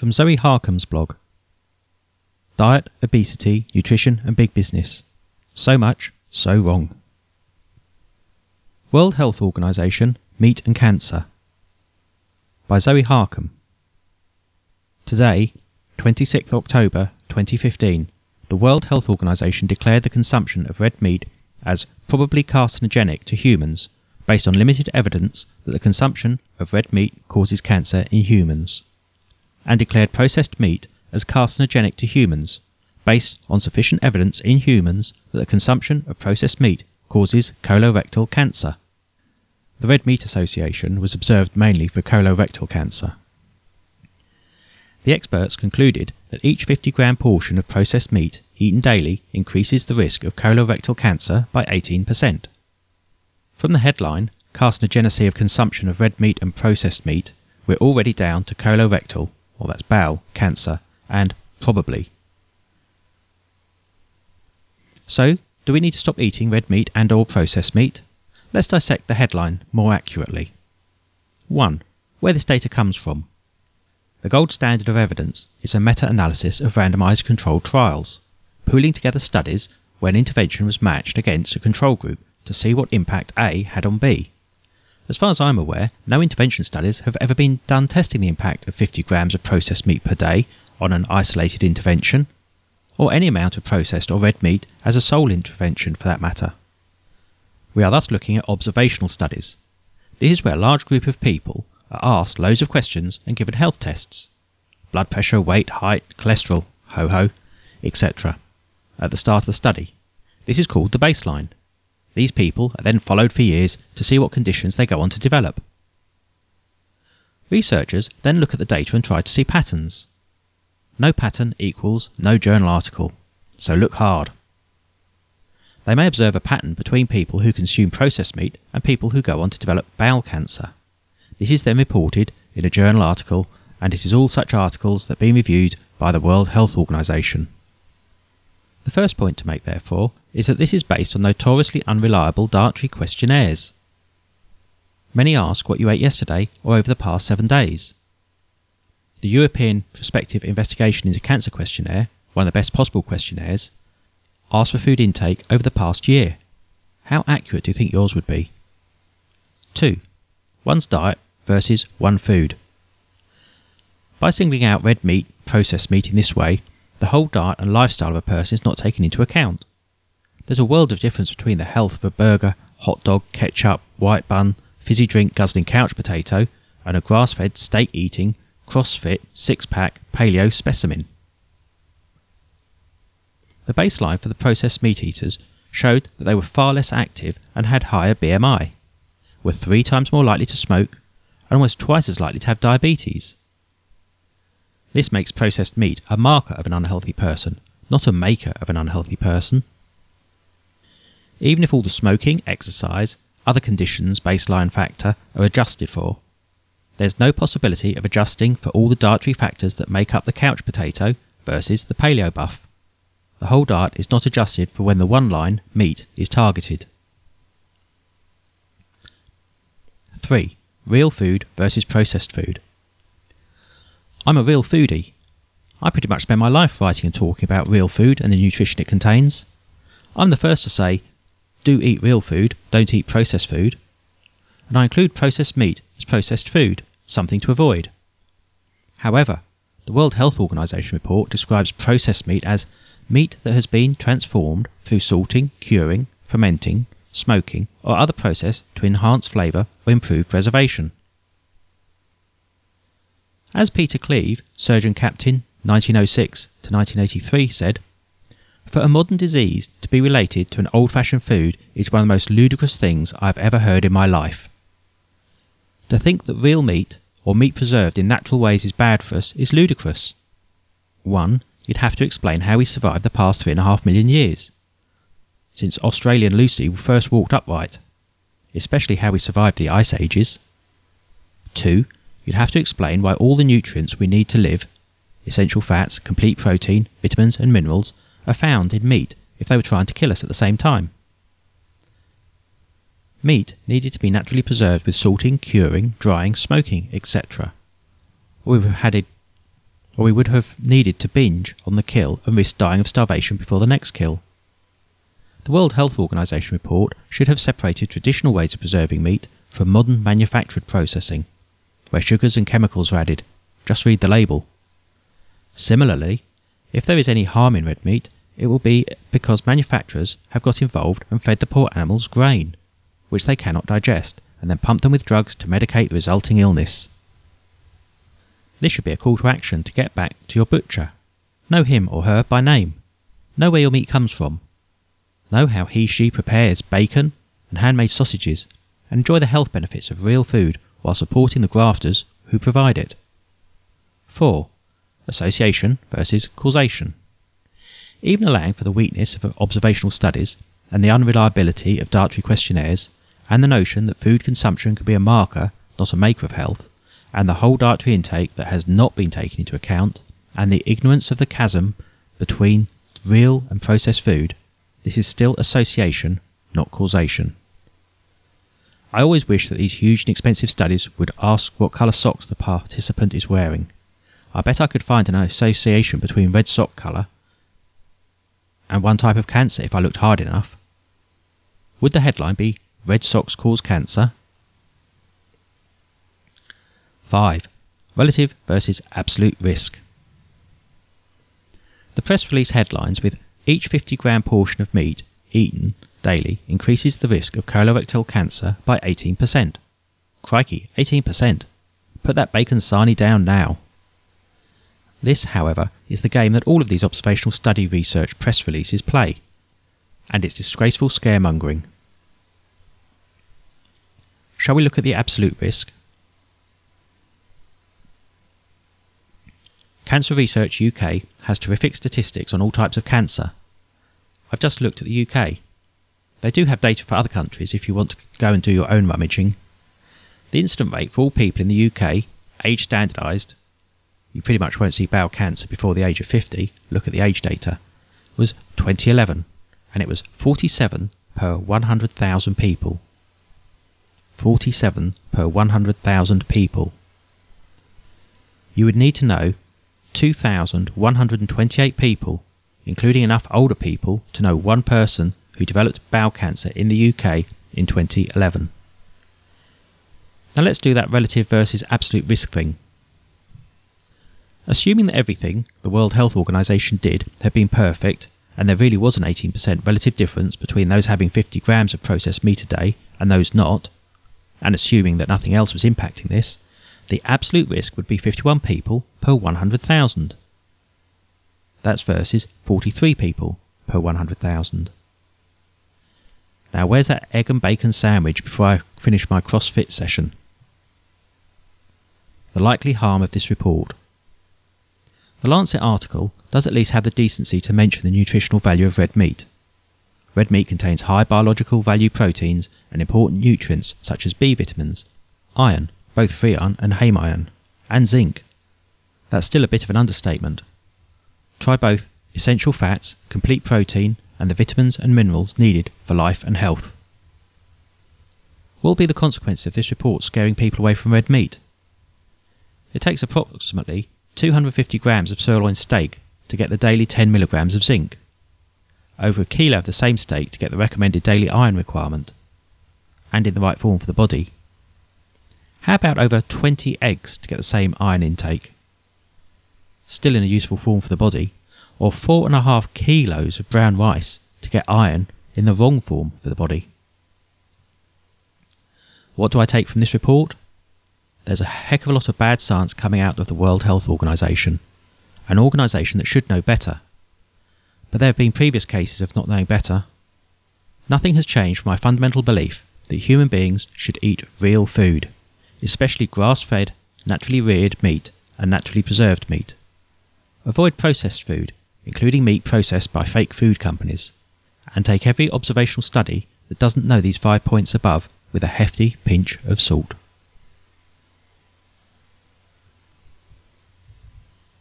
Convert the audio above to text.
From Zoe Harcombe's blog. Diet, obesity, nutrition and big business. So much, so wrong. World Health Organization, Meat and Cancer. By Zoe Harcombe. Today, 26th October 2015, the World Health Organization declared the consumption of red meat as probably carcinogenic to humans, based on limited evidence that the consumption of red meat causes cancer in humans, and declared processed meat as carcinogenic to humans, based on sufficient evidence in humans that the consumption of processed meat causes colorectal cancer. The Red Meat Association was observed mainly for colorectal cancer. The experts concluded that each 50-gram portion of processed meat eaten daily increases the risk of colorectal cancer by 18%. From the headline, Carcinogenicity of Consumption of Red Meat and Processed Meat, we're already down to colorectal, or that's bowel, cancer, and probably. So, do we need to stop eating red meat and or processed meat? Let's dissect the headline more accurately. 1. Where this data comes from. The gold standard of evidence is a meta-analysis of randomized controlled trials, pooling together studies where an intervention was matched against a control group to see what impact A had on B. As far as I'm aware, no intervention studies have ever been done testing the impact of 50 grams of processed meat per day on an isolated intervention, or any amount of processed or red meat as a sole intervention for that matter. We are thus looking at observational studies. This is where a large group of people are asked loads of questions and given health tests, blood pressure, weight, height, cholesterol, etc. at the start of the study. This is called the baseline. These people are then followed for years to see what conditions they go on to develop. Researchers then look at the data and try to see patterns. No pattern equals no journal article, so look hard. They may observe a pattern between people who consume processed meat and people who go on to develop bowel cancer. This is then reported in a journal article, and it is all such articles that are being reviewed by the World Health Organization. The first point to make, therefore, is that this is based on notoriously unreliable dietary questionnaires. Many ask what you ate yesterday or over the past 7 days. The European Prospective Investigation into Cancer questionnaire, one of the best possible questionnaires, asks for food intake over the past year. How accurate do you think yours would be? 2. One's diet versus one food. By singling out red meat, processed meat in this way, the whole diet and lifestyle of a person is not taken into account. There's a world of difference between the health of a burger, hot dog, ketchup, white bun, fizzy drink guzzling couch potato, and a grass-fed, steak-eating, CrossFit, six-pack, paleo specimen. The baseline for the processed meat eaters showed that they were far less active and had higher BMI, were 3 times more likely to smoke, and almost twice as likely to have diabetes. This makes processed meat a marker of an unhealthy person, not a maker of an unhealthy person. Even if all the smoking, exercise, other conditions baseline factor are adjusted for, there's no possibility of adjusting for all the dietary factors that make up the couch potato versus the paleo buff. The whole diet is not adjusted for when the one line, meat, is targeted. 3. Real food versus processed food. I'm a real foodie. I pretty much spend my life writing and talking about real food and the nutrition it contains. I'm the first to say, do eat real food, don't eat processed food. And I include processed meat as processed food, something to avoid. However, the World Health Organization report describes processed meat as meat that has been transformed through salting, curing, fermenting, smoking, or other process to enhance flavour or improve preservation. As Peter Cleve, Surgeon Captain 1906 to 1983 said, "For a modern disease to be related to an old-fashioned food is one of the most ludicrous things I have ever heard in my life. To think that real meat, or meat preserved in natural ways, is bad for us is ludicrous. 1. You'd have to explain how we survived the past 3.5 million years, since Australian Lucy first walked upright, especially how we survived the Ice Ages. 2. You'd have to explain why all the nutrients we need to live, essential fats, complete protein, vitamins and minerals, are found in meat if they were trying to kill us at the same time. Meat needed to be naturally preserved with salting, curing, drying, smoking, etc. Or or we would have needed to binge on the kill and risk dying of starvation before the next kill. The World Health Organization report should have separated traditional ways of preserving meat from modern manufactured processing, where sugars and chemicals are added. Just read the label. Similarly, if there is any harm in red meat, it will be because manufacturers have got involved and fed the poor animals grain, which they cannot digest, and then pumped them with drugs to medicate the resulting illness. This should be a call to action to get back to your butcher. Know him or her by name. Know where your meat comes from. Know how he/she prepares bacon and handmade sausages, and enjoy the health benefits of real food while supporting the grafters who provide it. 4. Association versus causation. Even allowing for the weakness of observational studies and the unreliability of dietary questionnaires, and the notion that food consumption can be a marker, not a maker of health, and the whole dietary intake that has not been taken into account, and the ignorance of the chasm between real and processed food, this is still association, not causation. I always wish that these huge and expensive studies would ask what colour socks the participant is wearing. I bet I could find an association between red sock colour and one type of cancer if I looked hard enough. Would the headline be "Red Socks Cause Cancer"? 5. Relative versus absolute risk. The press release headlines with each 50-gram portion of meat eaten daily increases the risk of colorectal cancer by 18%. Crikey, 18%. Put that bacon sarnie down now. This, however, is the game that all of these observational study research press releases play, and it's disgraceful scaremongering. Shall we look at the absolute risk? Cancer Research UK has terrific statistics on all types of cancer. I've just looked at the UK. They do have data for other countries if you want to go and do your own rummaging. The incident rate for all people in the UK, age standardised, you pretty much won't see bowel cancer before the age of 50, look at the age data, was 2011, and it was 47 per 100,000 people. 47 per 100,000 people. You would need to know 2,128 people, including enough older people to know one person who developed bowel cancer in the UK in 2011. Now let's do that relative versus absolute risk thing. Assuming that everything the World Health Organization did had been perfect, and there really was an 18% relative difference between those having 50 grams of processed meat a day and those not, and assuming that nothing else was impacting this, the absolute risk would be 51 people per 100,000. That's versus 43 people per 100,000. Now where's that egg and bacon sandwich before I finish my CrossFit session? The likely harm of this report. The Lancet article does at least have the decency to mention the nutritional value of red meat. Red meat contains high biological value proteins and important nutrients such as B vitamins, iron, both free iron and heme iron, and zinc. That's still a bit of an understatement. Try both essential fats, complete protein, and the vitamins and minerals needed for life and health. What will be the consequence of this report scaring people away from red meat? It takes approximately 250 grams of sirloin steak to get the daily 10 milligrams of zinc, over a kilo of the same steak to get the recommended daily iron requirement, and in the right form for the body. How about over 20 eggs to get the same iron intake, still in a useful form for the body, or 4.5 kilos of brown rice to get iron in the wrong form for the body? What do I take from this report? There's a heck of a lot of bad science coming out of the World Health Organization, an organisation that should know better. But there have been previous cases of not knowing better. Nothing has changed from my fundamental belief that human beings should eat real food, especially grass-fed, naturally reared meat and naturally preserved meat. Avoid processed food, including meat processed by fake food companies, and take every observational study that doesn't know these 5 points above with a hefty pinch of salt.